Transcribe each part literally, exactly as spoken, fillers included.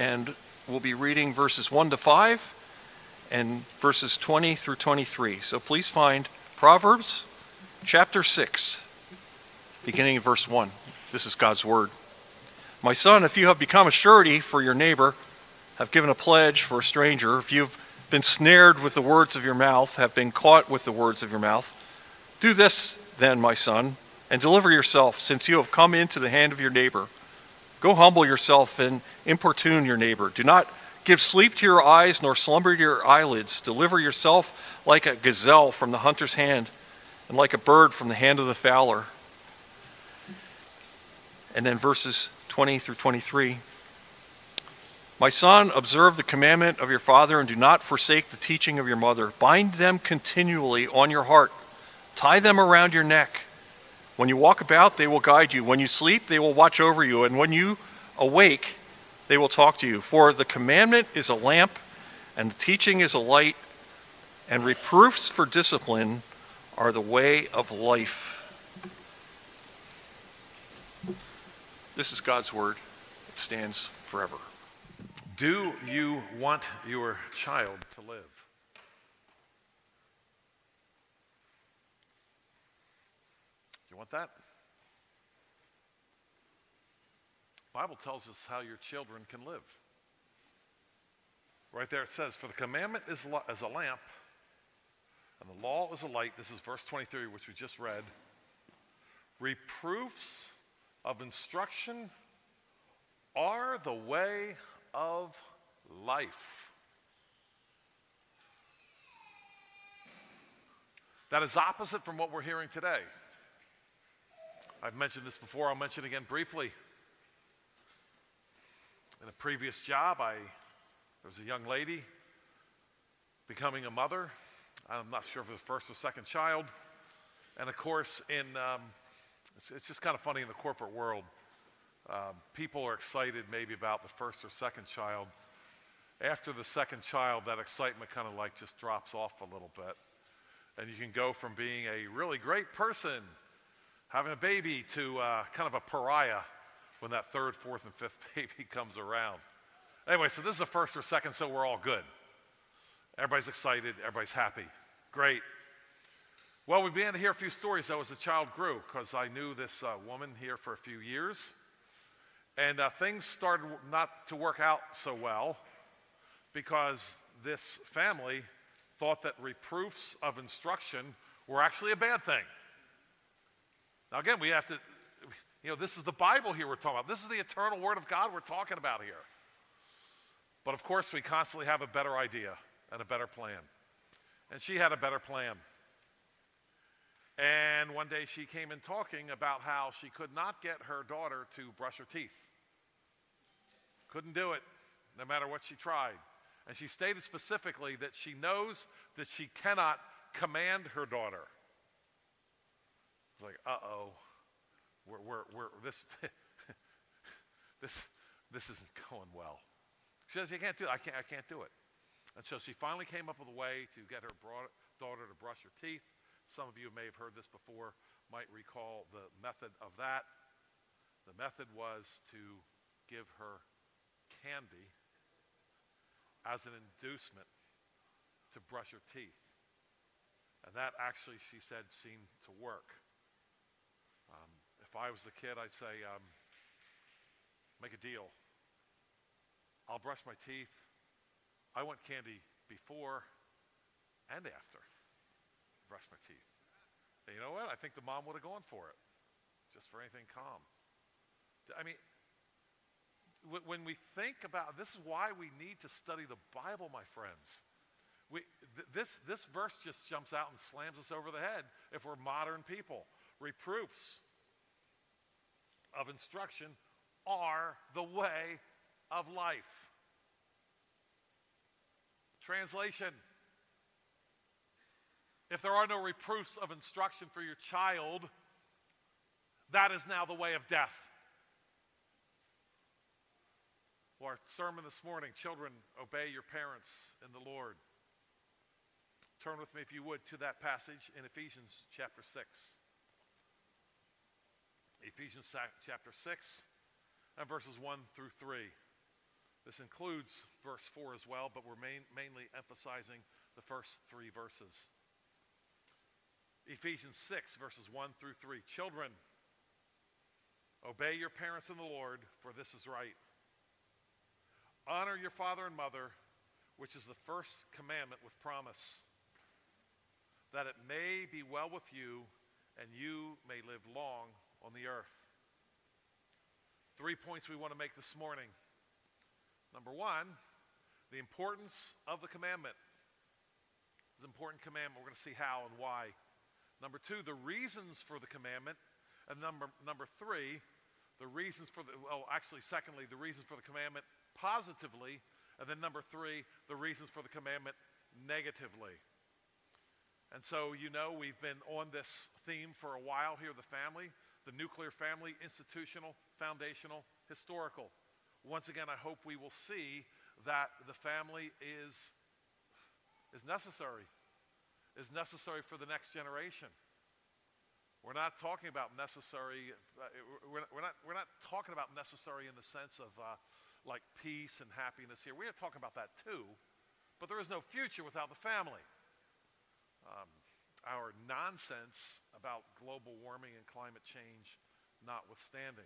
and we'll be reading verses one to five and verses twenty through twenty-three. So please find Proverbs chapter six, beginning in verse one. This is God's word. My son, if you have become a surety for your neighbor, have given a pledge for a stranger, if you've been snared with the words of your mouth, have been caught with the words of your mouth, do this then, my son, and deliver yourself, since you have come into the hand of your neighbor. Go humble yourself and importune your neighbor. Do not give sleep to your eyes, nor slumber to your eyelids. Deliver yourself like a gazelle from the hunter's hand, and like a bird from the hand of the fowler. And then verses twenty through twenty-three. My son, observe the commandment of your father, and do not forsake the teaching of your mother. Bind them continually on your heart. Tie them around your neck. When you walk about, they will guide you. When you sleep, they will watch over you. And when you awake, they will talk to you. For the commandment is a lamp, and the teaching is a light, and reproofs for discipline are the way of life. This is God's word. It stands forever. Do you want your child to live? You want that? The Bible tells us how your children can live. Right there it says, for the commandment is as a lamp, and the law is a light. This is verse twenty-three, which we just read. Reproofs of instruction are the way of life. That is opposite from what we're hearing today. I've mentioned this before, I'll mention it again briefly. In a previous job, I there was a young lady becoming a mother. I'm not sure if it was first or second child. And of course, in um, it's, it's just kind of funny in the corporate world. Um, people are excited maybe about the first or second child. After the second child, that excitement kind of like just drops off a little bit. And you can go from being a really great person, having a baby, to uh, kind of a pariah when that third, fourth, and fifth baby comes around. Anyway, so this is the first or second, so we're all good. Everybody's excited, everybody's happy. Great. Well, we began to hear a few stories though as the child grew, because I knew this uh, woman here for a few years. And uh, things started not to work out so well because this family thought that reproofs of instruction were actually a bad thing. Now again, we have to, you know, this is the Bible here we're talking about. This is the eternal Word of God we're talking about here. But of course, we constantly have a better idea and a better plan. And she had a better plan. And one day she came in talking about how she could not get her daughter to brush her teeth. Couldn't do it, no matter what she tried. And she stated specifically that she knows that she cannot command her daughter. It's like, uh-oh, we're, we're, we're, this, this, this isn't going well. She says, you can't do it. I can't, I can't do it. And so she finally came up with a way to get her broad, daughter to brush her teeth. Some of you may have heard this before, might recall the method of that. The method was to give her candy as an inducement to brush her teeth. And that actually, she said, seemed to work. Um, if I was the kid, I'd say, um, make a deal. I'll brush my teeth. I want candy before and after I brush my teeth. And you know what? I think the mom would have gone for it, just for anything calm. I mean, when we think about, this is why we need to study the Bible, my friends. We, th- this, this verse just jumps out and slams us over the head if we're modern people. Reproofs of instruction are the way of life. Translation: if there are no reproofs of instruction for your child, that is now the way of death. Well, our sermon this morning, children, obey your parents in the Lord. Turn with me, if you would, to that passage in Ephesians chapter six. Ephesians chapter six and verses one through three. This includes verse four as well, but we're main, mainly emphasizing the first three verses. Ephesians six, verses one through three. Children, obey your parents in the Lord, for this is right. Honor your father and mother, which is the first commandment with promise, that it may be well with you and you may live long on the earth. Three points we want to make this morning. Number one, the importance of the commandment. It's an important commandment. We're going to see how and why. Number two, the reasons for the commandment. And number, number three, the reasons for the, well, actually, secondly, the reasons for the commandment positively. And then number three, the reasons for the commandment negatively. And so, you know, we've been on this theme for a while here, the family, the nuclear family, institutional, foundational, historical. Once again, I hope we will see that the family is, is necessary, is necessary for the next generation. We're not talking about necessary, uh, we're, we're, not, we're not talking about necessary in the sense of uh, like peace and happiness here. We are talking about that too, but there is no future without the family. Um, our nonsense about global warming and climate change notwithstanding.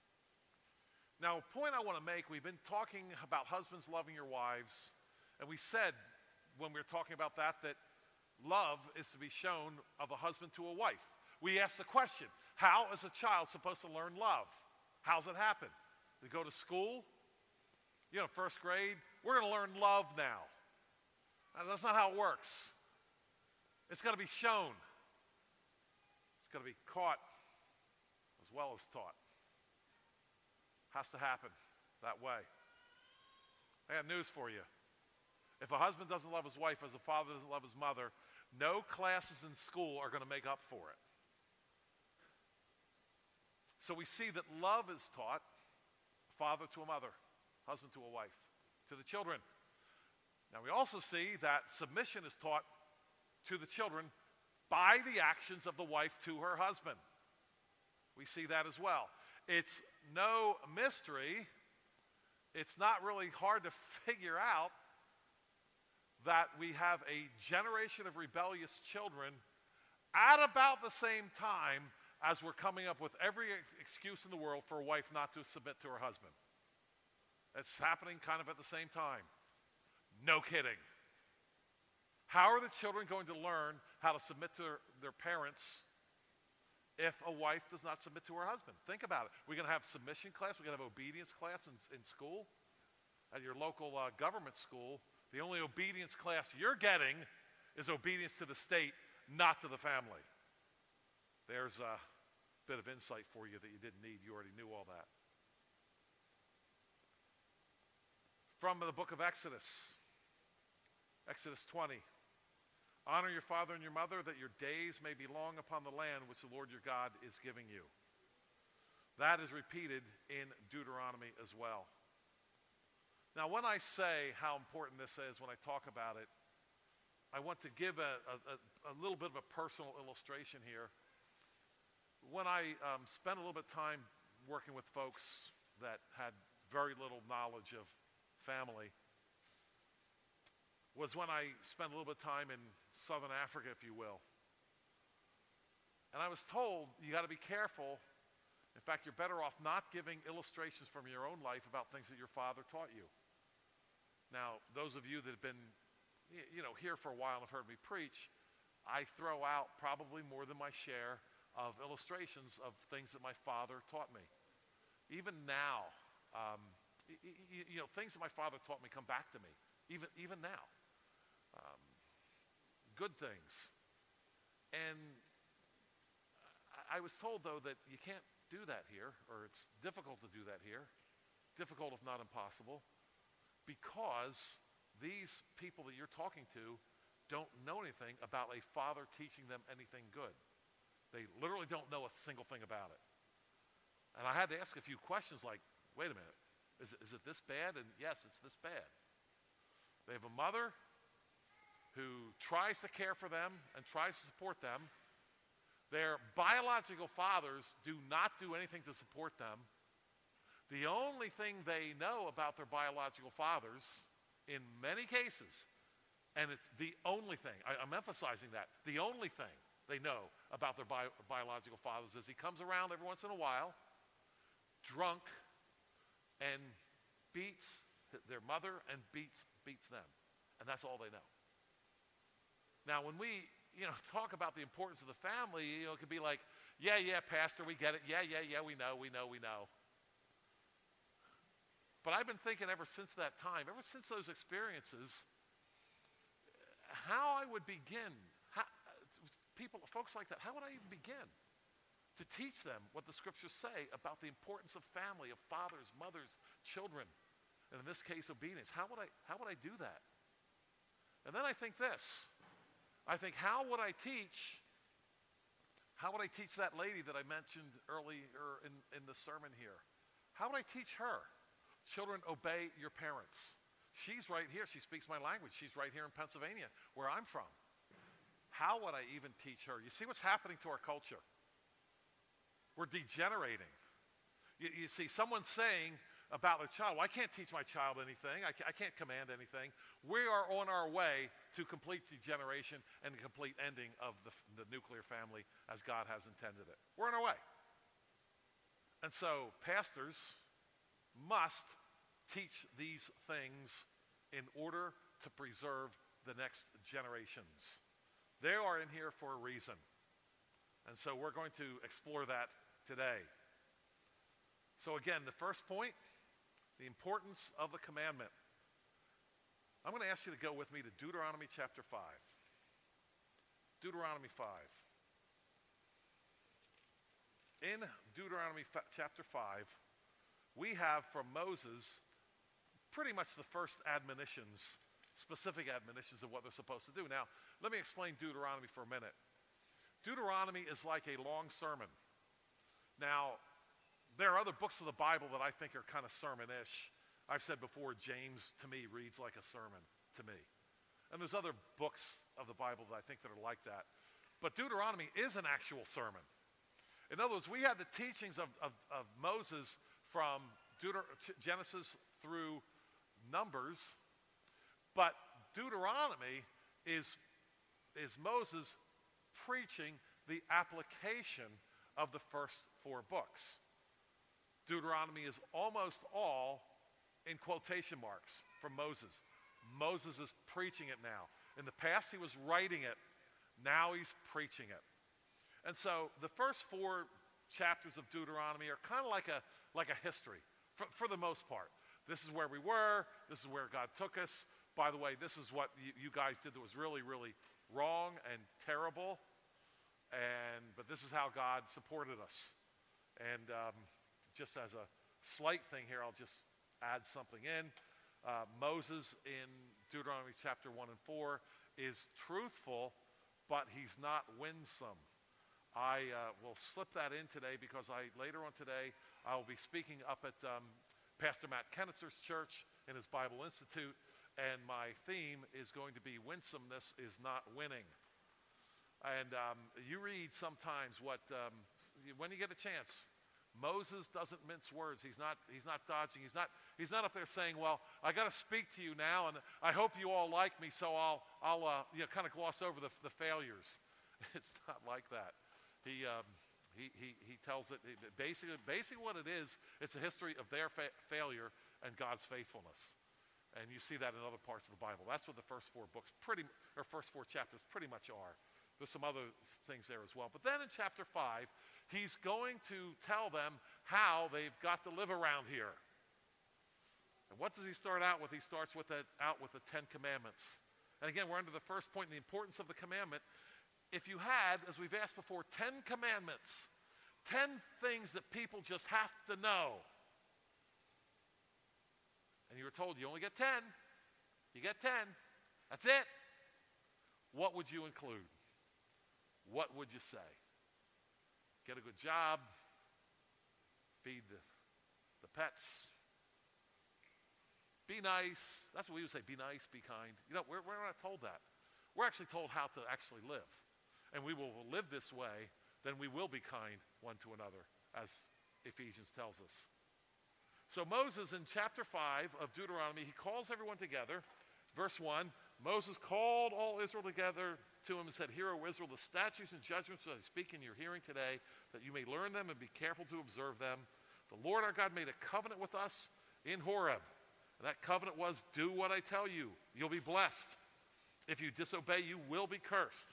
Now, a point I want to make, we've been talking about husbands loving your wives, and we said when we were talking about that that love is to be shown of a husband to a wife. We asked the question, how is a child supposed to learn love? How's it happen? They go to school, you know, first grade, we're going to learn love now. Now, that's not how it works. It's got to be shown. It's got to be caught as well as taught. Has to happen that way. I got news for you. If a husband doesn't love his wife as a father doesn't love his mother, no classes in school are going to make up for it. So we see that love is taught, father to a mother, husband to a wife, to the children. Now we also see that submission is taught to the children by the actions of the wife to her husband. We see that as well. It's no mystery, it's not really hard to figure out that we have a generation of rebellious children at about the same time as we're coming up with every ex- excuse in the world for a wife not to submit to her husband. It's happening kind of at the same time. No kidding. How are the children going to learn how to submit to their, their parents if a wife does not submit to her husband? Think about it. We're going to have submission class. We're going to have obedience class in, in school. At your local uh, government school, the only obedience class you're getting is obedience to the state, not to the family. There's a bit of insight for you that you didn't need. You already knew all that. From the book of Exodus, Exodus twenty. Honor your father and your mother, that your days may be long upon the land which the Lord your God is giving you. That is repeated in Deuteronomy as well. Now, when I say how important this is, when I talk about it, I want to give a, a, a little bit of a personal illustration here. When I um, spent a little bit of time working with folks that had very little knowledge of family, was when I spent a little bit of time in southern Africa, if you will. And I was told, you got to be careful. In fact, you're better off not giving illustrations from your own life about things that your father taught you. Now, those of you that have been, you know, here for a while and have heard me preach, I throw out probably more than my share of illustrations of things that my father taught me. Even now, um, you, you know, things that my father taught me come back to me, even, even now. Um, good things. And I, I was told, though, that you can't do that here, or it's difficult to do that here, difficult if not impossible, because these people that you're talking to don't know anything about a father teaching them anything good. They literally don't know a single thing about it. And I had to ask a few questions like, wait a minute, is it, is it this bad? And yes, it's this bad. They have a mother who tries to care for them and tries to support them. Their biological fathers do not do anything to support them. The only thing they know about their biological fathers, in many cases, and it's the only thing, I, I'm emphasizing that, the only thing they know about their bi- biological fathers is he comes around every once in a while, drunk, and beats their mother and beats beats them. And that's all they know. Now, when we, you know, talk about the importance of the family, you know, it could be like, yeah, yeah, Pastor, we get it. Yeah, yeah, yeah, we know, we know, we know. But I've been thinking ever since that time, ever since those experiences, how I would begin, how, people, folks like that, how would I even begin to teach them what the scriptures say about the importance of family, of fathers, mothers, children, and in this case, obedience? How would I, how would I do that? And then I think this. I think, how would I teach, how would I teach that lady that I mentioned earlier in, in the sermon here? How would I teach her? Children, obey your parents. She's right here. She speaks my language. She's right here in Pennsylvania, where I'm from. How would I even teach her? You see what's happening to our culture? We're degenerating. You, you see, someone's saying about a child, well, I can't teach my child anything. I, I can't command anything. We are on our way to complete degeneration and the complete ending of the, the nuclear family as God has intended it. We're on our way. And so pastors must teach these things in order to preserve the next generations. They are in here for a reason. And so we're going to explore that today. So again, the first point, the importance of the commandment. I'm going to ask you to go with me to Deuteronomy chapter five. Deuteronomy five. In Deuteronomy fa- chapter five, we have from Moses pretty much the first admonitions, specific admonitions of what they're supposed to do. Now, let me explain Deuteronomy for a minute. Deuteronomy is like a long sermon. Now, there are other books of the Bible that I think are kind of sermon-ish. I've said before, James, to me, reads like a sermon to me. And there's other books of the Bible that I think that are like that. But Deuteronomy is an actual sermon. In other words, we have the teachings of, of, of Moses from Deuter- Genesis through Numbers, but Deuteronomy is, is Moses preaching the application of the first four books. Deuteronomy is almost all in quotation marks from Moses. Moses is preaching it now. In the past, he was writing it. Now he's preaching it. And so the first four chapters of Deuteronomy are kind of like a, like a history, for, for the most part. This is where we were. This is where God took us. By the way, this is what you, you guys did that was really, really wrong and terrible. And but this is how God supported us. And um, just as a slight thing here, I'll just add something in. Uh, Moses in Deuteronomy chapter one and four is truthful, but he's not winsome. I uh, will slip that in today because I later on today I will be speaking up at um, Pastor Matt Kennitzer's church in his Bible Institute, and my theme is going to be winsomeness is not winning. And um, you read sometimes what um, when you get a chance, Moses doesn't mince words. He's not he's not dodging. He's not he's not up there saying, well, I got to speak to you now, and I hope you all like me, so I'll I'll uh, you know, kind of gloss over the, the failures. It's not like that. He, um, he, he, he tells it, basically, basically what it is, it's a history of their fa- failure and God's faithfulness. And you see that in other parts of the Bible. That's what the first four books, pretty, or first four chapters pretty much are. There's some other things there as well. But then in chapter five, he's going to tell them how they've got to live around here. And what does he start out with? He starts with the, out with the Ten Commandments. And again, we're under the first point, the importance of the commandment. If you had, as we've asked before, ten commandments, ten things that people just have to know, and you were told you only get ten, you get ten, that's it, what would you include? What would you say? Get a good job, feed the, the pets, be nice. That's what we would say, be nice, be kind. You know, we're, we're not told that. We're actually told how to actually live. And we will live this way, then we will be kind one to another, as Ephesians tells us. So Moses in chapter five of Deuteronomy, he calls everyone together. Verse one, Moses called all Israel together to him and said, "Hear, O Israel, the statutes and judgments that I speak in your hearing today, that you may learn them and be careful to observe them. The Lord our God made a covenant with us in Horeb. And that covenant was, do what I tell you. You'll be blessed. If you disobey, you will be cursed."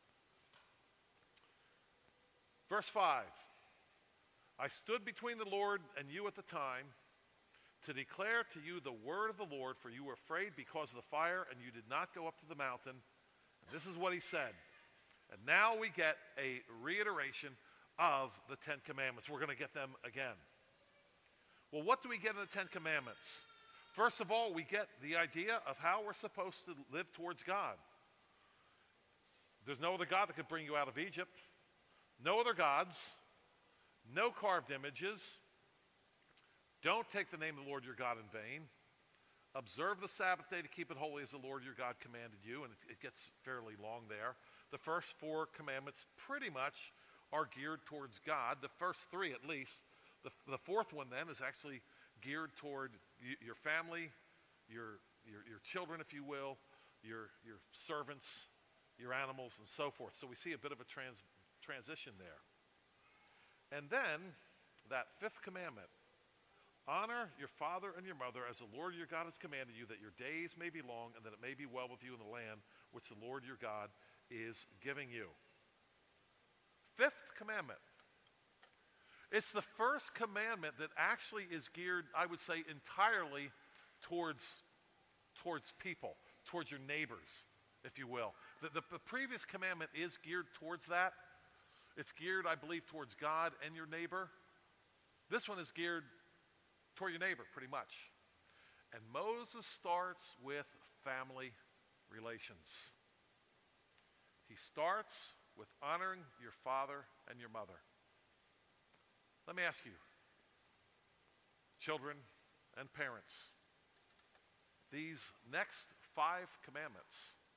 Verse five, "I stood between the Lord and you at the time to declare to you the word of the Lord, for you were afraid because of the fire, and you did not go up to the mountain." And this is what he said. And now we get a reiteration of the Ten Commandments. We're going to get them again. Well, what do we get in the Ten Commandments? First of all, we get the idea of how we're supposed to live towards God. There's no other God that could bring you out of Egypt. No other gods. No carved images. Don't take the name of the Lord your God in vain. Observe the Sabbath day to keep it holy as the Lord your God commanded you. And it, it gets fairly long there. The first four commandments pretty much are geared towards God. The first three at least. The, the fourth one then is actually geared toward y- your family, your, your, your children, if you will, your, your servants, your animals, and so forth. So we see a bit of a trans, transition there. And then that fifth commandment, honor your father and your mother as the Lord your God has commanded you, that your days may be long and that it may be well with you in the land which the Lord your God is giving you. Fifth commandment. It's the first commandment that actually is geared, I would say, entirely towards, towards people, towards your neighbors, if you will. The, the, the previous commandment is geared towards that. It's geared, I believe, towards God and your neighbor. This one is geared toward your neighbor, pretty much. And Moses starts with family relations. He starts with honoring your father and your mother. Let me ask you, children and parents, these next five commandments: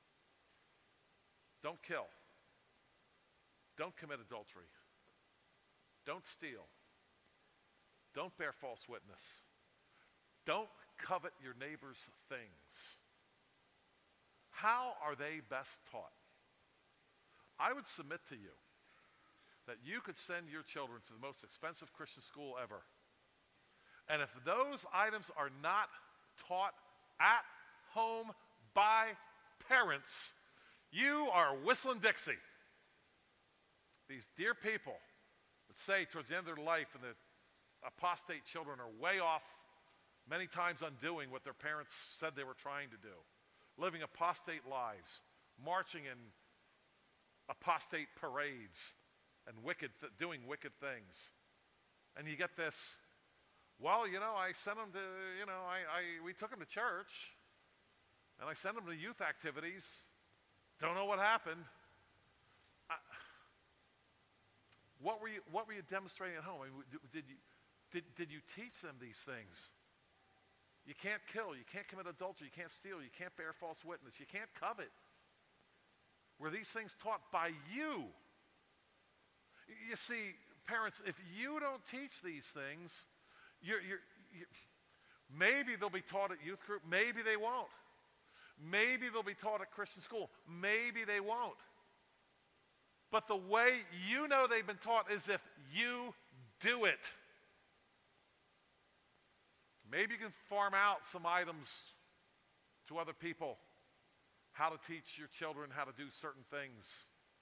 don't kill, don't commit adultery, don't steal, don't bear false witness, don't covet your neighbor's things. How are they best taught? I would submit to you that you could send your children to the most expensive Christian school ever. And if those items are not taught at home by parents, you are whistling Dixie. These dear people that say towards the end of their life and the apostate children are way off, many times undoing what their parents said they were trying to do, living apostate lives, marching in apostate parades, and wicked, th- doing wicked things. And you get this, well, you know, I sent them to, you know, I, I we took them to church, and I sent them to youth activities. Don't know what happened. I, what were you What were you demonstrating at home? I mean, did you did did you teach them these things? You can't kill. You can't commit adultery. You can't steal. You can't bear false witness. You can't covet. Were these things taught by you? You see, parents, if you don't teach these things, you're, you're, you're, maybe they'll be taught at youth group, maybe they won't. Maybe they'll be taught at Christian school, maybe they won't. But the way you know they've been taught is if you do it. Maybe you can farm out some items to other people, how to teach your children how to do certain things.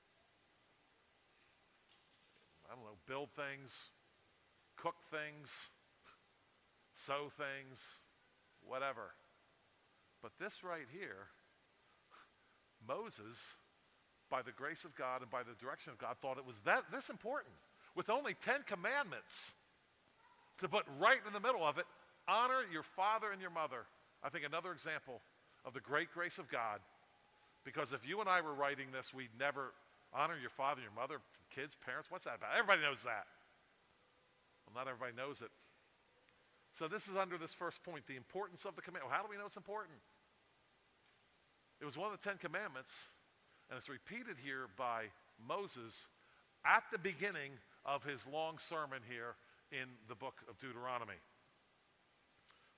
I don't know, build things, cook things, sew things, whatever. But this right here, Moses, by the grace of God and by the direction of God, thought it was that this important. With only ten commandments to put right in the middle of it, honor your father and your mother. I think another example of the great grace of God. Because if you and I were writing this, we'd never honor your father, your mother, kids, parents. What's that about? Everybody knows that. Well, not everybody knows it. So this is under this first point, the importance of the commandment. Well, how do we know it's important? It was one of the Ten Commandments, and it's repeated here by Moses at the beginning of his long sermon here in the book of Deuteronomy.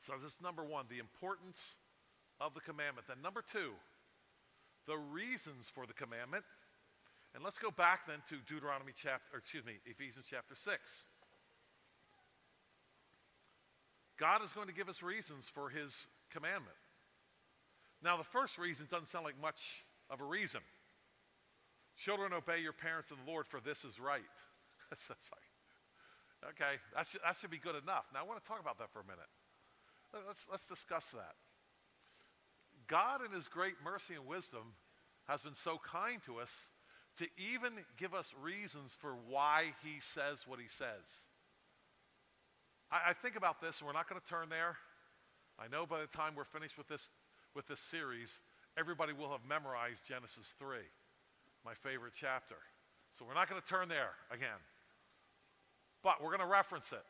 So this is number one, the importance of the commandment. Then number two, the reasons for the commandment. And let's go back then to Deuteronomy chapter, or excuse me, Ephesians chapter six. God is going to give us reasons for his commandment. Now, the first reason doesn't sound like much of a reason. Children, obey your parents in the Lord, for this is right. That's like, okay, that should, that should be good enough. Now, I want to talk about that for a minute. Let's, let's discuss that. God, in his great mercy and wisdom, has been so kind to us to even give us reasons for why he says what he says. I, I think about this, and we're not going to turn there. I know by the time we're finished with this, with this series, everybody will have memorized Genesis three, my favorite chapter. So we're not going to turn there again. But we're going to reference it.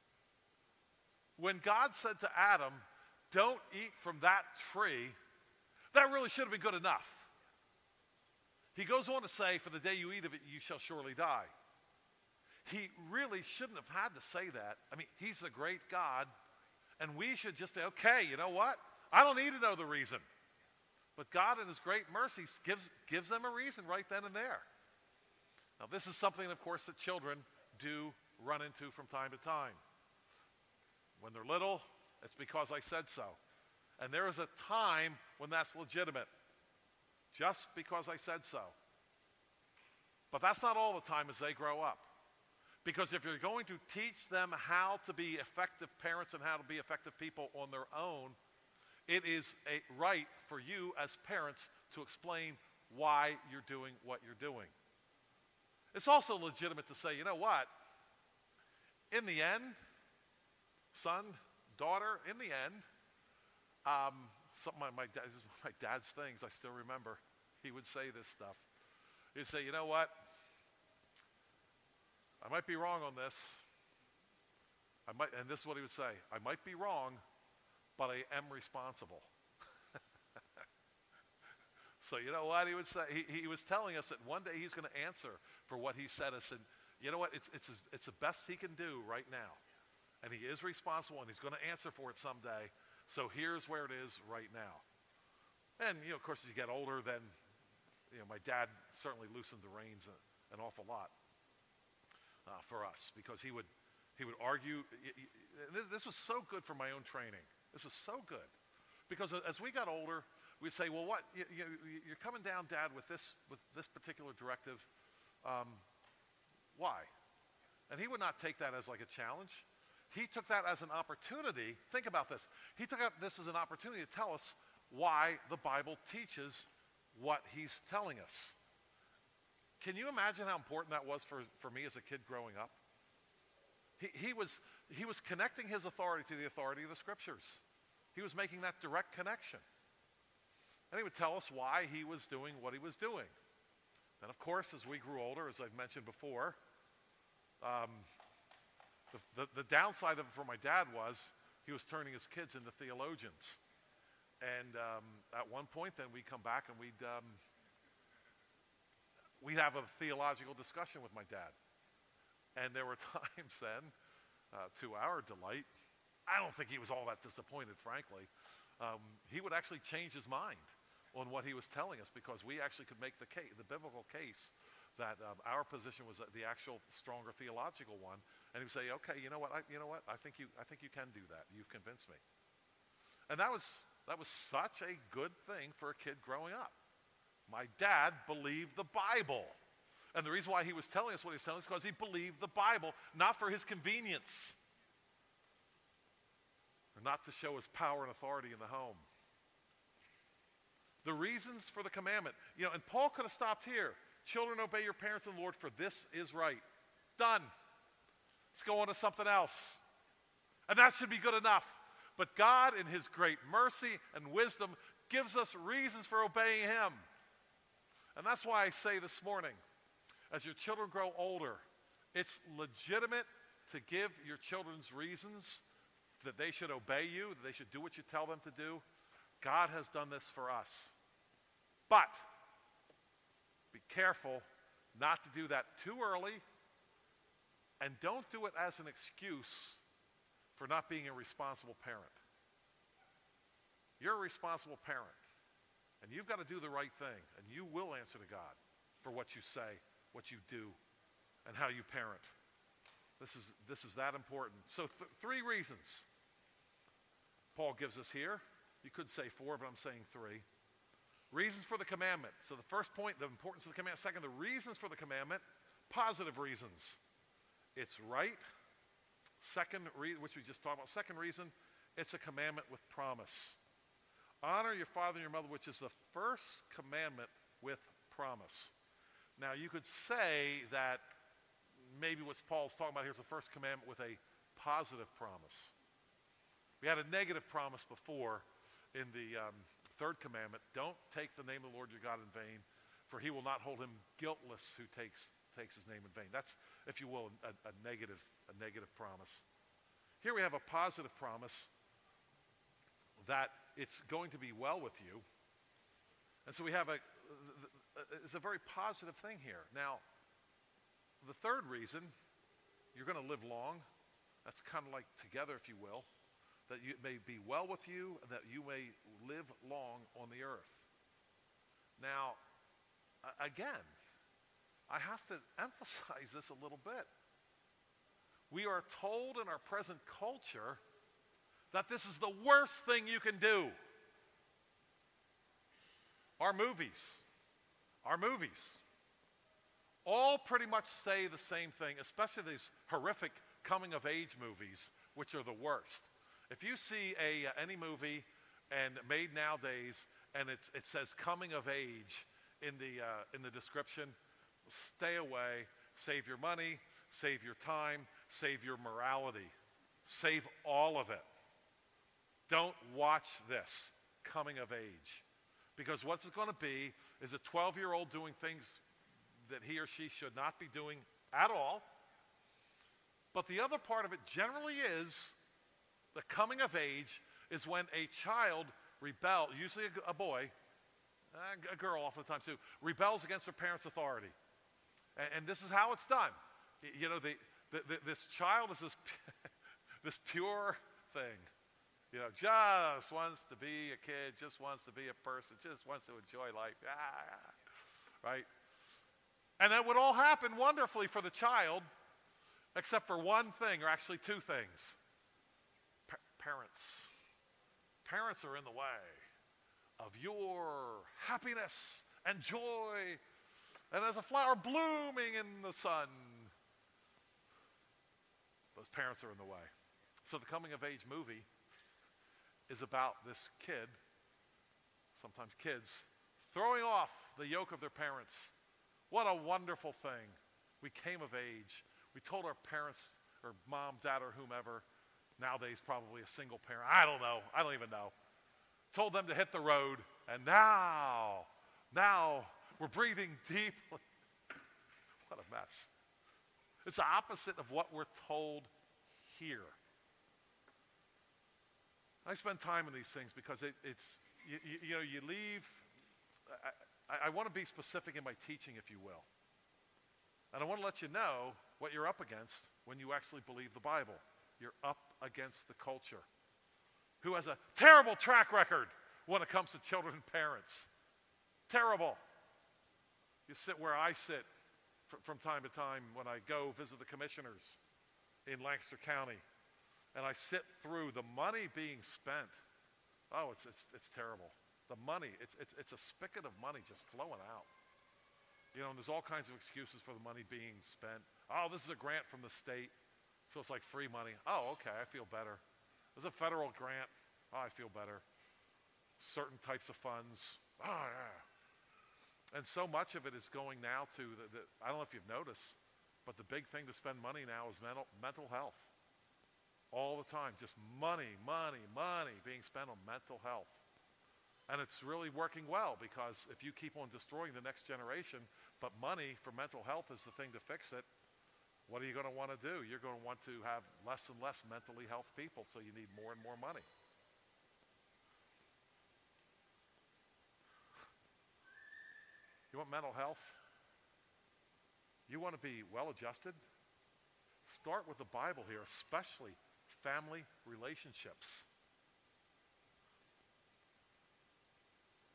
When God said to Adam, don't eat from that tree, that really should have been good enough. He goes on to say, for the day you eat of it, you shall surely die. He really shouldn't have had to say that. I mean, he's a great God, and we should just say, okay, you know what? I don't need to know the reason. But God in his great mercy gives, gives them a reason right then and there. Now, this is something, of course, that children do run into from time to time. When they're little, it's because I said so. And there is a time when that's legitimate, just because I said so. But that's not all the time as they grow up. Because if you're going to teach them how to be effective parents and how to be effective people on their own, it is a right for you as parents to explain why you're doing what you're doing. It's also legitimate to say, you know what? In the end, son, daughter, in the end, um, some of my, my, dad, this is one of my dad's things, I still remember. He would say this stuff. He'd say, you know what? I might be wrong on this. I might, and this is what he would say. I might be wrong, but I am responsible. So you know what he would say? He, he was telling us that one day he's going to answer for what he said us. And you know what? It's, it's, it's the best he can do right now. And he is responsible, and he's going to answer for it someday. So here's where it is right now. And, you know, of course, as you get older, then, you know, my dad certainly loosened the reins a, an awful lot uh, for us, because he would, he would argue. This, this was so good for my own training. This was so good. Because as we got older, we'd say, well, what, you, you, you're coming down, Dad, with this, with this particular directive. Um, why? And he would not take that as like a challenge. He took that as an opportunity. Think about this. He took this as an opportunity to tell us why the Bible teaches what he's telling us. Can you imagine how important that was for, for me as a kid growing up? He, he, was, he was connecting his authority to the authority of the Scriptures. He was making that direct connection. And he would tell us why he was doing what he was doing. And of course, as we grew older, as I've mentioned before, um, The, the, the downside of it for my dad was he was turning his kids into theologians. And um, at one point then we'd come back and we'd, um, we'd have a theological discussion with my dad. And there were times then, uh, to our delight, I don't think he was all that disappointed, frankly. Um, he would actually change his mind on what he was telling us, because we actually could make the case, the biblical case, that um, our position was the actual stronger theological one. And he would say, okay, you know what, I, you know what, I think you, I think you can do that. You've convinced me. And that was, that was such a good thing for a kid growing up. My dad believed the Bible. And the reason why he was telling us what he was telling us is because he believed the Bible, not for his convenience, or not to show his power and authority in the home. The reasons for the commandment, you know, and Paul could have stopped here. Children, obey your parents in the Lord, for this is right. Done. Let's go on to something else. And that should be good enough. But God, in his great mercy and wisdom, gives us reasons for obeying him. And that's why I say this morning, as your children grow older, it's legitimate to give your children's reasons that they should obey you, that they should do what you tell them to do. God has done this for us. But be careful not to do that too early, and don't do it as an excuse for not being a responsible parent. You're a responsible parent, and you've got to do the right thing, and you will answer to God for what you say, what you do, and how you parent. This is, this is that important. So th- three reasons Paul gives us here. You could say four, but I'm saying three. Reasons for the commandment. So the first point, the importance of the commandment. Second, the reasons for the commandment, positive reasons. It's right. Second, re- which we just talked about. Second reason, it's a commandment with promise. Honor your father and your mother, which is the first commandment with promise. Now, you could say that maybe what Paul's talking about here is the first commandment with a positive promise. We had a negative promise before in the um, third commandment. Don't take the name of the Lord your God in vain, for he will not hold him guiltless who takes, takes his name in vain. That's, if you will, a, a, negative, a negative promise. Here we have a positive promise that it's going to be well with you. And so we have a, it's a very positive thing here. Now, the third reason, you're going to live long. That's kind of like together, if you will. That you, it may be well with you, and that you may live long on the earth. Now, uh, again, I have to emphasize this a little bit. We are told in our present culture that this is the worst thing you can do. Our movies, our movies, all pretty much say the same thing, especially these horrific coming-of-age movies, which are the worst. If you see a uh, any movie and made nowadays, and it's, it says coming of age in the uh, in the description, stay away. Save your money, save your time, save your morality, save all of it. Don't watch this coming of age, because what's it going to be is a twelve-year-old doing things that he or she should not be doing at all. But the other part of it generally is the coming of age is when a child rebels, usually a, a boy, a girl often times too, rebels against their parents' authority. And, and this is how it's done. You know, the, the, the, this child is this, this pure thing. You know, just wants to be a kid, just wants to be a person, just wants to enjoy life. Ah, right? And that would all happen wonderfully for the child, except for one thing, or actually two things. Pa- parents. Parents are in the way of your happiness and joy, and as a flower blooming in the sun, those parents are in the way. So the coming of age movie is about this kid, sometimes kids, throwing off the yoke of their parents. What a wonderful thing. We came of age. We told our parents, or mom, dad, or whomever, nowadays probably a single parent, I don't know, I don't even know, told them to hit the road, and now, now we're breathing deeply. What a mess. It's the opposite of what we're told here. I spend time in these things because it, it's, you, you, you know, you leave, I, I, I want to be specific in my teaching, if you will. And I want to let you know what you're up against when you actually believe the Bible. You're up against the culture, who has a terrible track record when it comes to children and parents. Terrible. You sit where I sit f- from time to time when I go visit the commissioners in Lancaster County, and I sit through the money being spent. Oh, it's it's it's terrible. The money, it's it's it's a spigot of money just flowing out. You know, and there's all kinds of excuses for the money being spent. Oh, this is a grant from the state, so it's like free money. Oh, okay, I feel better. There's a federal grant. Oh, I feel better. Certain types of funds. Oh, yeah. And so much of it is going now to, the, the, I don't know if you've noticed, but the big thing to spend money now is mental, mental health. All the time, just money, money, money being spent on mental health. And it's really working well, because if you keep on destroying the next generation, but money for mental health is the thing to fix it, what are you going to want to do? You're going to want to have less and less mentally health people, so you need more and more money. You want mental health? You want to be well-adjusted? Start with the Bible here, especially family relationships.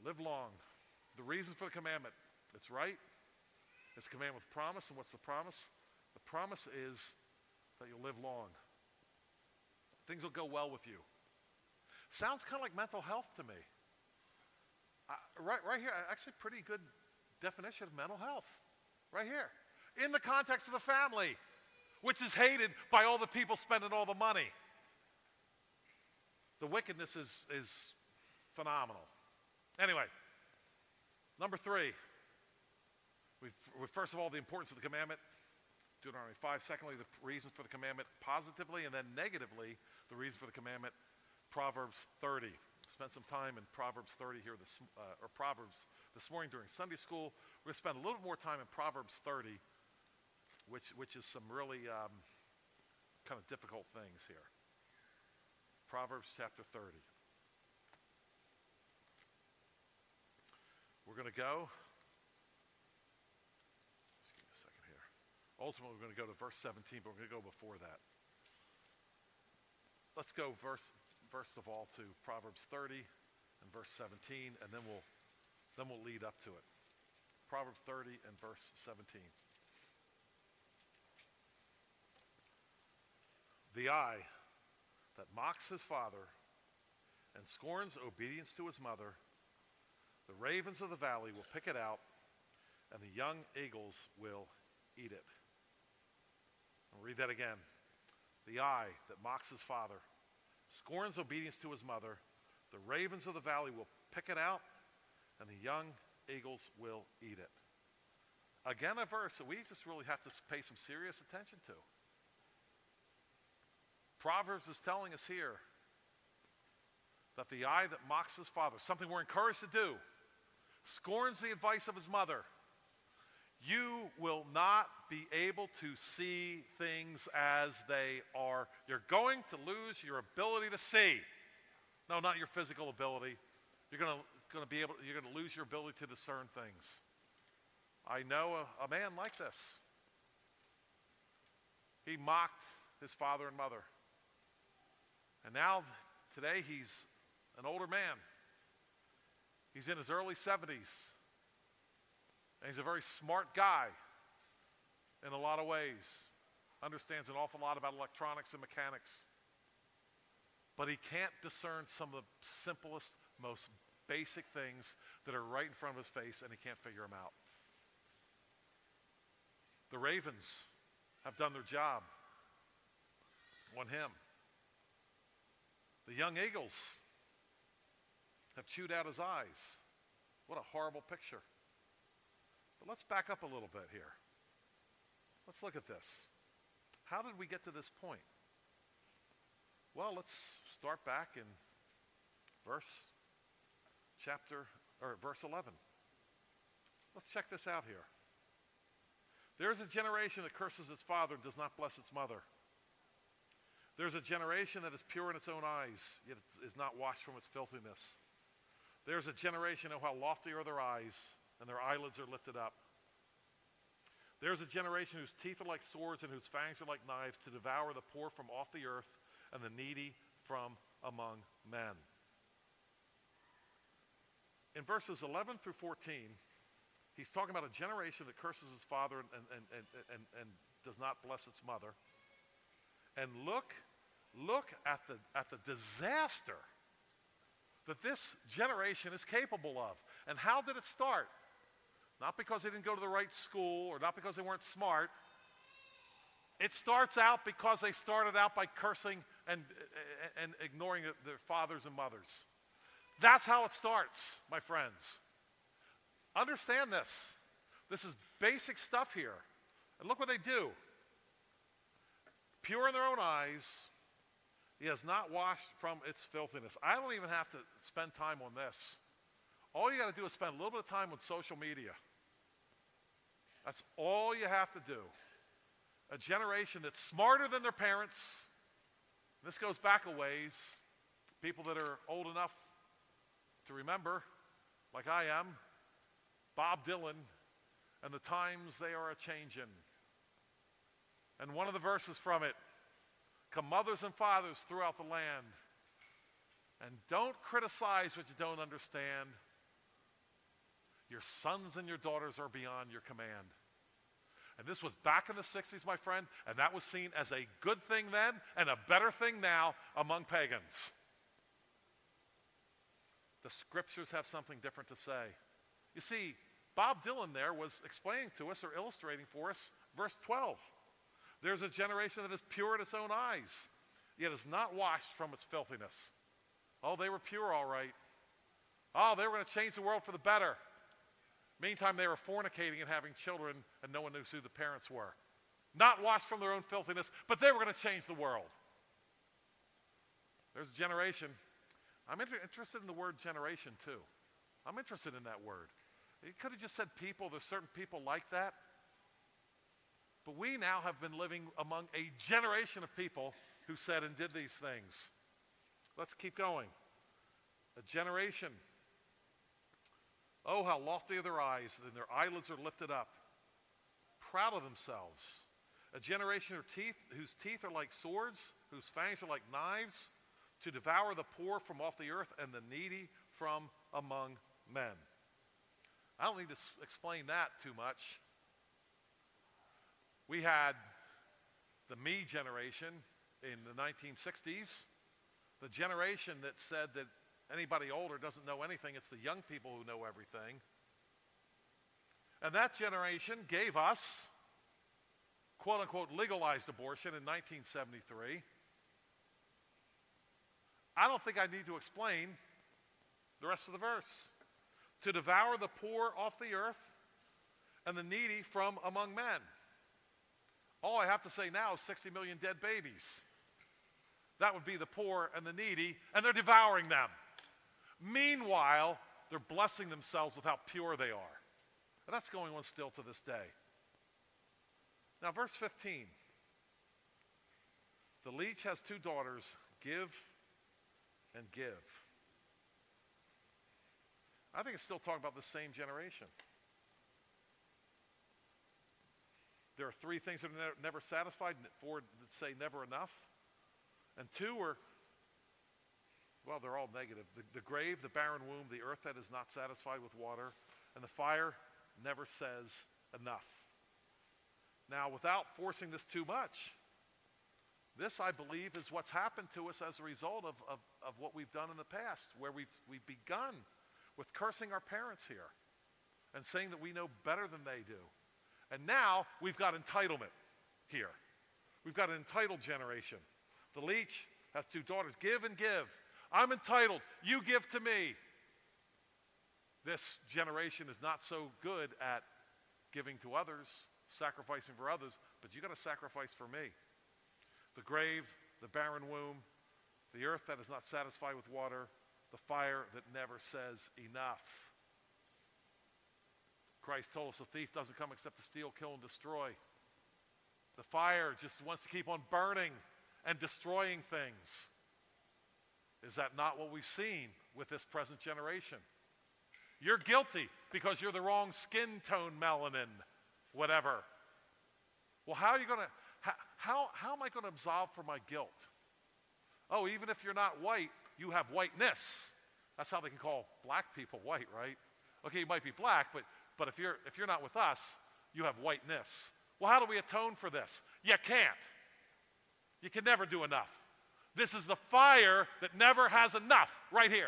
Live long. The reason for the commandment, it's right. It's a commandment with promise. And what's the promise? The promise is that you'll live long. Things will go well with you. Sounds kind of like mental health to me. Uh, right, right here, actually pretty good definition of mental health. Right here. In the context of the family, which is hated by all the people spending all the money. The wickedness is, is phenomenal. Anyway, number three. We've, we first of all, the importance of the commandment. Deuteronomy five. Secondly, the reasons for the commandment positively, and then negatively, the reason for the commandment. Proverbs thirty. Spent some time in Proverbs thirty here, this, uh, or Proverbs this morning during Sunday school. We're going to spend a little more time in Proverbs thirty, which, which is some really um, kind of difficult things here. Proverbs chapter thirty. We're going to go, just give me a second here. Ultimately, we're going to go to verse seventeen, but we're going to go before that. Let's go verse, first of all to Proverbs thirty and verse seventeen, and then we'll, then we'll lead up to it. Proverbs thirty and verse seventeen. The eye that mocks his father and scorns obedience to his mother, the ravens of the valley will pick it out, and the young eagles will eat it. I'll read that again. The eye that mocks his father, scorns obedience to his mother, the ravens of the valley will pick it out, and the young eagles will eat it. Again, a verse that we just really have to pay some serious attention to. Proverbs is telling us here that the eye that mocks his father, something we're encouraged to do, scorns the advice of his mother, you will not be able to see things as they are. You're going to lose your ability to see. No, not your physical ability. You're going to, going to be able, you're going to lose your ability to discern things. I know a, a man like this. He mocked his father and mother. And now, today, he's an older man. He's in his early seventies. And he's a very smart guy in a lot of ways. Understands an awful lot about electronics and mechanics. But he can't discern some of the simplest, most basic things that are right in front of his face, and he can't figure them out. The ravens have done their job on him. The young eagles have chewed out his eyes. What a horrible picture. But let's back up a little bit here. Let's look at this. How did we get to this point? Well, let's start back in verse chapter or verse eleven. Let's check this out here. There is a generation that curses its father and does not bless its mother. There's a generation that is pure in its own eyes, yet is not washed from its filthiness. There's a generation, oh, how lofty are their eyes, and their eyelids are lifted up. There's a generation whose teeth are like swords and whose fangs are like knives, to devour the poor from off the earth and the needy from among men. In verses eleven through fourteen, he's talking about a generation that curses its father and, and, and, and, and does not bless its mother. And look, look at the, at the disaster that this generation is capable of. And how did it start? Not because they didn't go to the right school or not because they weren't smart. It starts out because they started out by cursing and, and ignoring their fathers and mothers. That's how it starts, my friends. Understand this. This is basic stuff here. And look what they do. Pure in their own eyes, he has not washed from its filthiness. I don't even have to spend time on this. All you got to do is spend a little bit of time with social media. That's all you have to do. A generation that's smarter than their parents. This goes back a ways. People that are old enough to remember, like I am, Bob Dylan, and the times they are a-changin'. And one of the verses from it, come mothers and fathers throughout the land, and don't criticize what you don't understand, Your sons and your daughters are beyond your command. And this was back in the sixties, my friend, and that was seen as a good thing then and a better thing now among pagans. The scriptures have something different to say. You see, Bob Dylan there was explaining to us or illustrating for us verse twelve. There's a generation that is pure in its own eyes, yet is not washed from its filthiness. Oh, they were pure, all right. Oh, they were going to change the world for the better. Meantime, they were fornicating and having children, and no one knew who the parents were. Not washed from their own filthiness, but they were going to change the world. There's a generation. I'm inter- interested in the word generation, too. I'm interested in that word. He could have just said people. There's certain people like that. But we now have been living among a generation of people who said and did these things. Let's keep going. A generation. Oh, how lofty are their eyes, and their eyelids are lifted up, proud of themselves. A generation of teeth, whose teeth are like swords, whose fangs are like knives, to devour the poor from off the earth and the needy from among men. I don't need to s- explain that too much. We had the me generation in the nineteen sixties, the generation that said that anybody older doesn't know anything. It's the young people who know everything. And that generation gave us, quote unquote, legalized abortion in nineteen seventy-three. I don't think I need to explain the rest of the verse. To devour the poor off the earth and the needy from among men. All I have to say now is sixty million dead babies. That would be the poor and the needy, and they're devouring them. Meanwhile, they're blessing themselves with how pure they are. And that's going on still to this day. Now, verse fifteen. The leech has two daughters, give and give. I think it's still talking about the same generation. There are three things that are ne- never satisfied, four that say never enough, and two are, well, they're all negative. The, the grave, the barren womb, the earth that is not satisfied with water, and the fire never says enough. Now, without forcing this too much, this, I believe, is what's happened to us as a result of, of, of what we've done in the past, where we've, we've begun with cursing our parents here and saying that we know better than they do. And now we've got entitlement here. We've got an entitled generation. The leech has two daughters. Give and give. I'm entitled. You give to me. This generation is not so good at giving to others, sacrificing for others, but you got to sacrifice for me. The grave, the barren womb, the earth that is not satisfied with water, the fire that never says enough. Christ told us the thief doesn't come except to steal, kill, and destroy. The fire just wants to keep on burning and destroying things. Is that not what we've seen with this present generation? You're guilty because you're the wrong skin tone, melanin, whatever. Well, how are you going to, how, how, how am I going to absolve for my guilt? Oh, even if you're not white, you have whiteness. That's how they can call black people white, right? Okay, you might be black, but, but if you're, if you're not with us, you have whiteness. Well, how do we atone for this? You can't. You can never do enough. This is the fire that never has enough right here.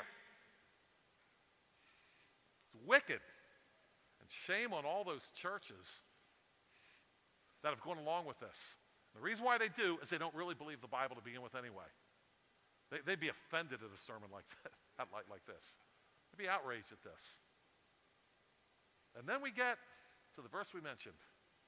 It's wicked. And shame on all those churches that have gone along with this. The reason why they do is they don't really believe the Bible to begin with anyway. They, they'd be offended at a sermon like, that, like, like this. They'd be outraged at this. And then we get to the verse we mentioned.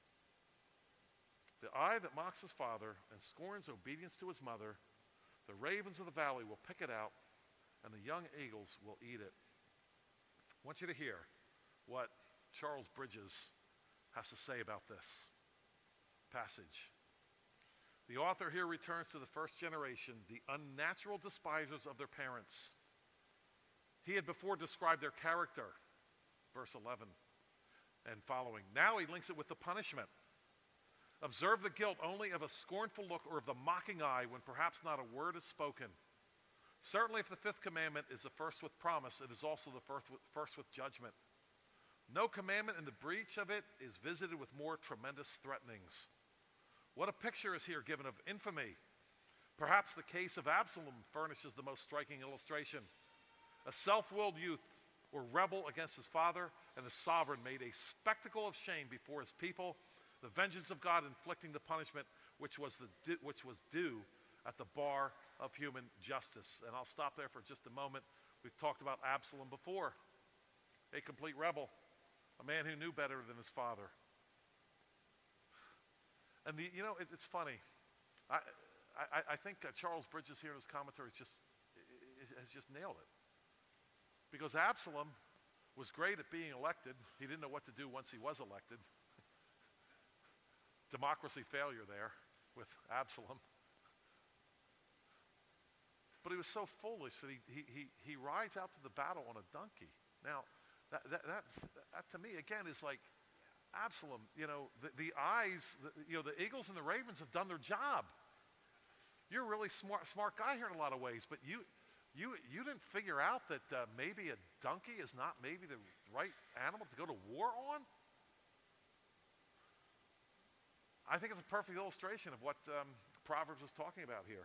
The eye that mocks his father and scorns obedience to his mother, the ravens of the valley will pick it out, and the young eagles will eat it. I want you to hear what Charles Bridges has to say about this passage. The author here returns to the first generation, the unnatural despisers of their parents. He had before described their character, verse eleven and following. Now he links it with the punishment. Observe the guilt only of a scornful look or of the mocking eye when perhaps not a word is spoken. Certainly if the fifth commandment is the first with promise, it is also the first with, first with judgment. No commandment in the breach of it is visited with more tremendous threatenings. What a picture is here given of infamy. Perhaps the case of Absalom furnishes the most striking illustration. A self-willed youth or rebel against his father and his sovereign made a spectacle of shame before his people, the vengeance of God inflicting the punishment which was, the, which was due at the bar of human justice. And I'll stop there for just a moment. We've talked about Absalom before, a complete rebel, a man who knew better than his father. And the, you know, it, it's funny. I, I, I think uh, Charles Bridges here in his commentary just, has just nailed it. Because Absalom was great at being elected. He didn't know what to do once he was elected. Democracy failure there with Absalom. But he was so foolish that he, he, he, he rides out to the battle on a donkey. Now, that, that, that, that to me, again, is like Absalom. You know, the, the eyes, the, you know, the eagles and the ravens have done their job. You're a really smart, smart guy here in a lot of ways, but you, you, you didn't figure out that uh, maybe a donkey is not maybe the right animal to go to war on? I think it's a perfect illustration of what um, Proverbs is talking about here.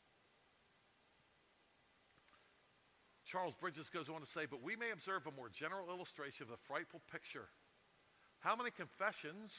Charles Bridges goes on to say, but we may observe a more general illustration of the frightful picture. How many confessions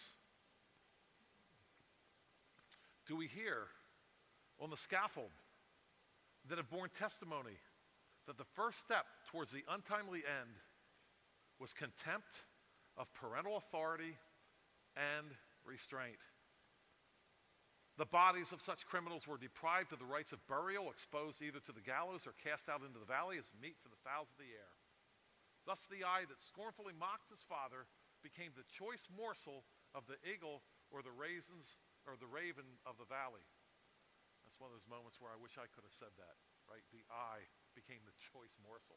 do we hear on the scaffold that have borne testimony that the first step towards the untimely end was contempt of parental authority and restraint? The bodies of such criminals were deprived of the rights of burial, exposed either to the gallows or cast out into the valley as meat for the fowls of the air. Thus the eye that scornfully mocked his father became the choice morsel of the eagle or the raisins or the raven of the valley. That's one of those moments where I wish I could have said that, right? The eye became the choice morsel.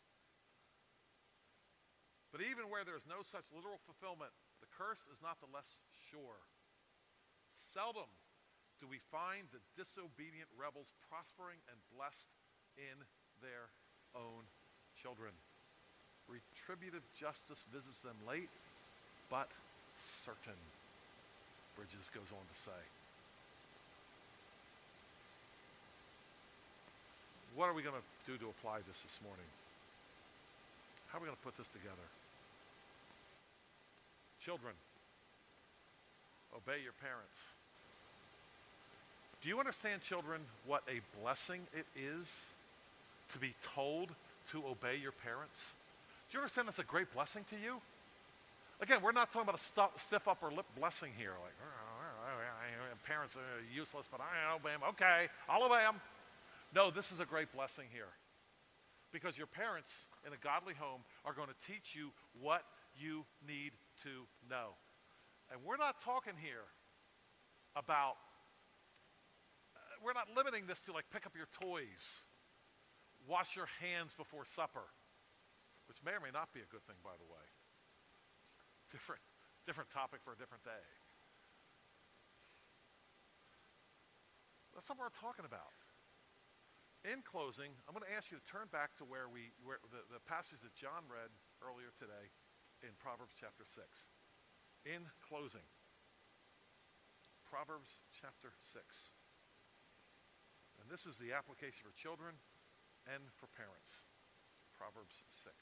But even where there is no such literal fulfillment, the curse is not the less sure. Seldom do we find the disobedient rebels prospering and blessed in their own children. Retributive justice visits them late, but certain, Bridges goes on to say. What are we going to do to apply this this morning? How are we going to put this together? Children, obey your parents. Do you understand, children, what a blessing it is to be told to obey your parents? Do you understand that's a great blessing to you? Again, we're not talking about a stu- stiff upper lip blessing here, like, parents are useless, but I obey them. Okay, I'll obey them. No, this is a great blessing here. Because your parents in a godly home are going to teach you what you need to know. And we're not talking here about, uh, we're not limiting this to like pick up your toys, wash your hands before supper, which may or may not be a good thing, by the way. Different, different topic for a different day. That's not what we're talking about. In closing, I'm going to ask you to turn back to where we, where the, the passage that John read earlier today in Proverbs chapter six. In closing, Proverbs chapter six. And this is the application for children and for parents. Proverbs six.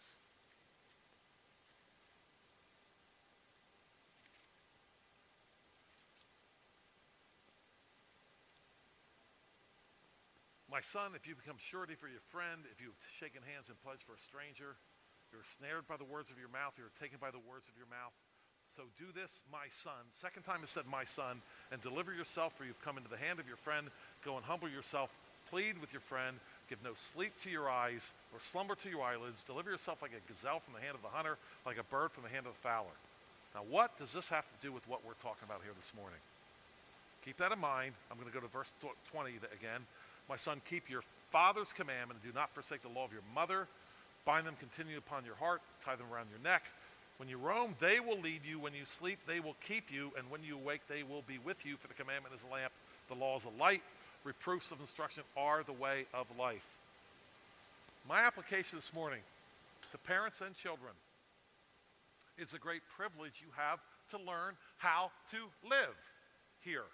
My son, if you become surety for your friend, if you've shaken hands and pledged for a stranger, you're snared by the words of your mouth, you're taken by the words of your mouth. So do this, my son. Second time it said, my son, and deliver yourself, for you've come into the hand of your friend. Go and humble yourself. Plead with your friend. Give no sleep to your eyes, or slumber to your eyelids. Deliver yourself like a gazelle from the hand of the hunter, like a bird from the hand of the fowler. Now, what does this have to do with what we're talking about here this morning? Keep that in mind. I'm going to go to verse twenty again. My son, keep your father's commandment and do not forsake the law of your mother. Bind them continually upon your heart. Tie them around your neck. When you roam, they will lead you. When you sleep, they will keep you. And when you awake, they will be with you. For the commandment is a lamp, the law is a light. Reproofs of instruction are the way of life. My application this morning to parents and children is a great privilege you have to learn how to live here.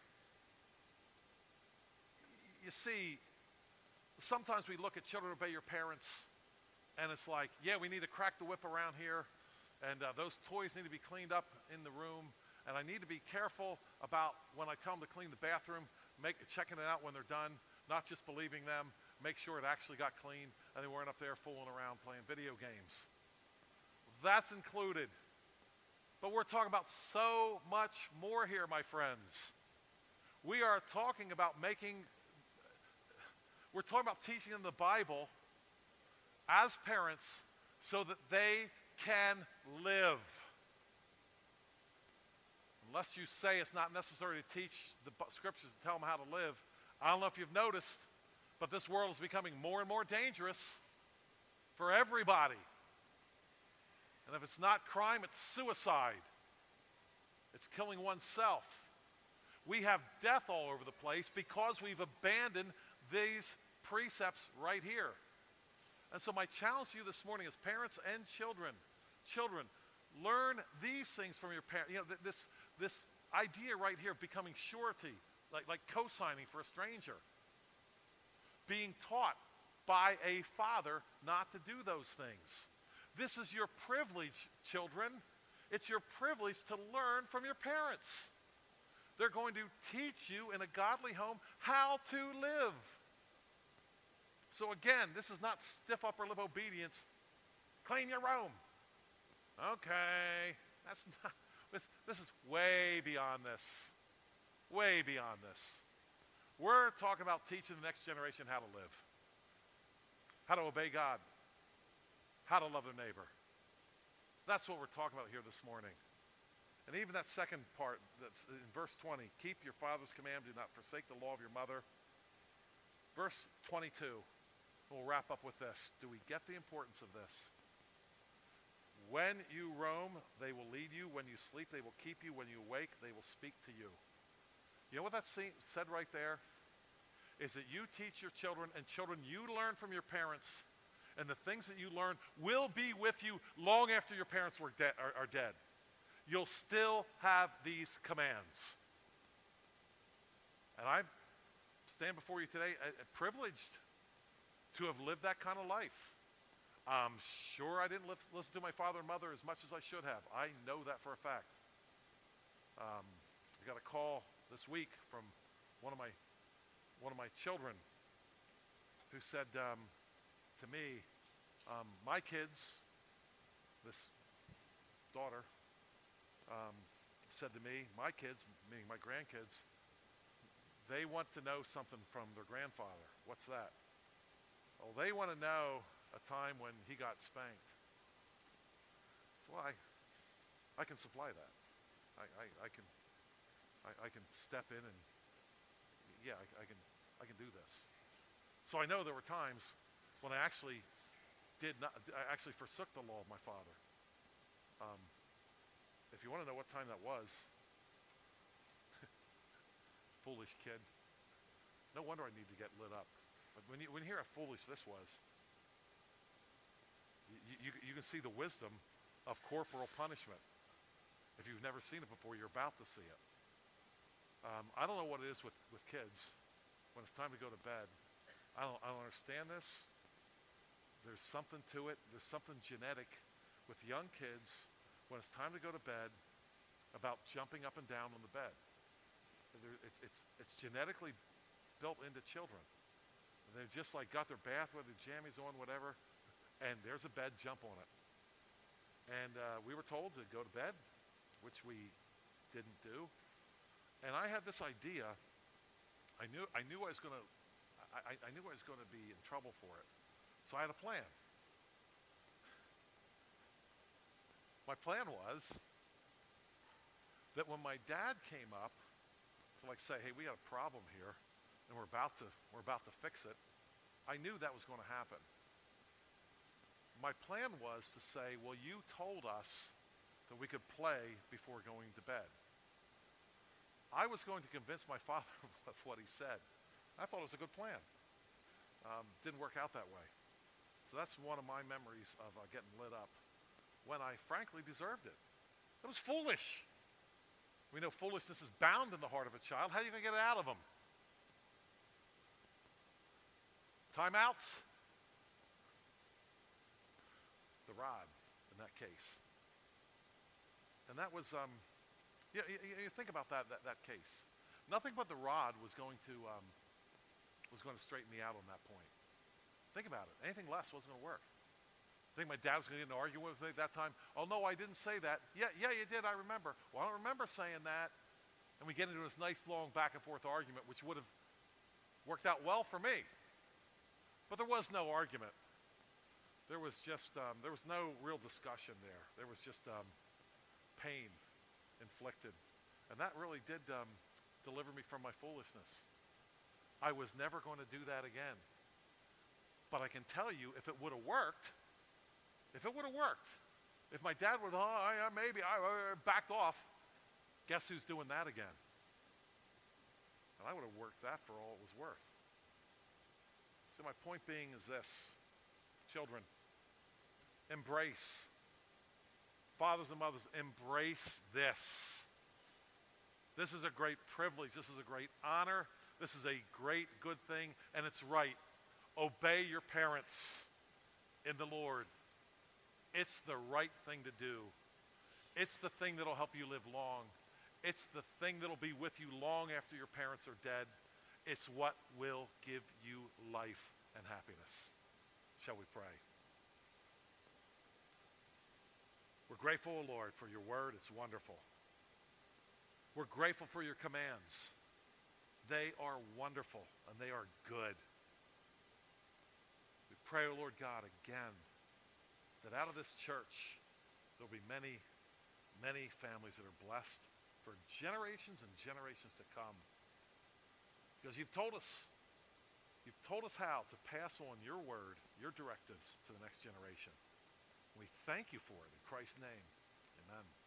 You see, sometimes we look at children obey your parents, and it's like, yeah, we need to crack the whip around here, and uh, those toys need to be cleaned up in the room, and I need to be careful about when I tell them to clean the bathroom, make, checking it out when they're done, not just believing them, make sure it actually got clean, and they weren't up there fooling around playing video games. That's included. But we're talking about so much more here, my friends. We are talking about making, we're talking about teaching them the Bible as parents so that they can live. Unless you say it's not necessary to teach the scriptures and tell them how to live, I don't know if you've noticed, but this world is becoming more and more dangerous for everybody. And if it's not crime, it's suicide. It's killing oneself. We have death all over the place because we've abandoned these precepts right here. And so my challenge to you this morning is parents and children, children, learn these things from your parents. You know, th- this, this idea right here of becoming surety, like, like co-signing for a stranger. Being taught by a father not to do those things. This is your privilege, children. It's your privilege to learn from your parents. They're going to teach you in a godly home how to live. So again, this is not stiff upper lip obedience. Clean your room. Okay, that's not, this is way beyond this. Way beyond this. We're talking about teaching the next generation how to live. How to obey God. How to love their neighbor. That's what we're talking about here this morning. And even that second part, that's in verse twenty, keep your father's command, do not forsake the law of your mother. Verse twenty-two, we'll wrap up with this. Do we get the importance of this? When you roam, they will lead you. When you sleep, they will keep you. When you wake, they will speak to you. You know what that said right there? Is that you teach your children, and children, you learn from your parents, and the things that you learn will be with you long after your parents were de- are, are dead. You'll still have these commands. And I stand before you today uh, privileged to have lived that kind of life. I'm sure I didn't li- listen to my father and mother as much as I should have. I know that for a fact. Um, I got a call this week from one of my one of my children who said um, to me, um, my kids, this daughter, um, said to me, my kids, meaning my grandkids, they want to know something from their grandfather. What's that? Well, they want to know a time when he got spanked. So I, I can supply that. I, I, I can, I, I can step in and, yeah, I, I can, I can do this. So I know there were times when I actually did not, I actually forsook the law of my father. Um, if you want to know what time that was, foolish kid. No wonder I need to get lit up. But when you, when you hear how foolish this was, you, you, you can see the wisdom of corporal punishment. If you've never seen it before, you're about to see it. Um, I don't know what it is with, with kids when it's time to go to bed. I don't, I don't understand this. There's something to it. There's something genetic with young kids when it's time to go to bed about jumping up and down on the bed. There, it's, it's, it's genetically built into children. They've just like got their bath with their jammies on, whatever, and there's a bed, jump on it. And uh, we were told to go to bed, which we didn't do. And I had this idea. I knew I knew I was going to I, I knew I was going to be in trouble for it. So I had a plan. My plan was that when my dad came up to like say, hey, we got a problem here and we're about to we're about to fix it, I knew that was going to happen. My plan was to say, well, you told us that we could play before going to bed. I was going to convince my father of what he said. I thought it was a good plan. Um, didn't work out that way. So that's one of my memories of uh, getting lit up when I frankly deserved it. It was foolish. We know foolishness is bound in the heart of a child. How are you going to get it out of them? Timeouts? The rod in that case. And that was, um, yeah, you, you think about that, that that case. Nothing but the rod was going to um, was going to straighten me out on that point. Think about it. Anything less wasn't going to work. I think my dad was going to get in an argument with me at that time. Oh, no, I didn't say that. Yeah, yeah, you did. I remember. Well, I don't remember saying that. And we get into this nice, long back and forth argument, which would have worked out well for me. But there was no argument. There was just, um, there was no real discussion there. There was just um, pain inflicted. And that really did um, deliver me from my foolishness. I was never going to do that again. But I can tell you, if it would have worked, if it would have worked, if my dad would have, oh, yeah, maybe, I, I backed off, guess who's doing that again? And I would have worked that for all it was worth. So my point being is this, children, embrace, fathers and mothers, embrace this. This is a great privilege. This is a great honor. This is a great, good thing, and it's right. Obey your parents in the Lord. It's the right thing to do. It's the thing that'll help you live long. It's the thing that'll be with you long after your parents are dead. It's what will give you life and happiness. Shall we pray? We're grateful, O Lord, for your word. It's wonderful. We're grateful for your commands. They are wonderful and they are good. We pray, O Lord God, again, that out of this church, there'll be many, many families that are blessed for generations and generations to come. Because you've told us, you've told us how to pass on your word, your directives to the next generation. We thank you for it in Christ's name. Amen.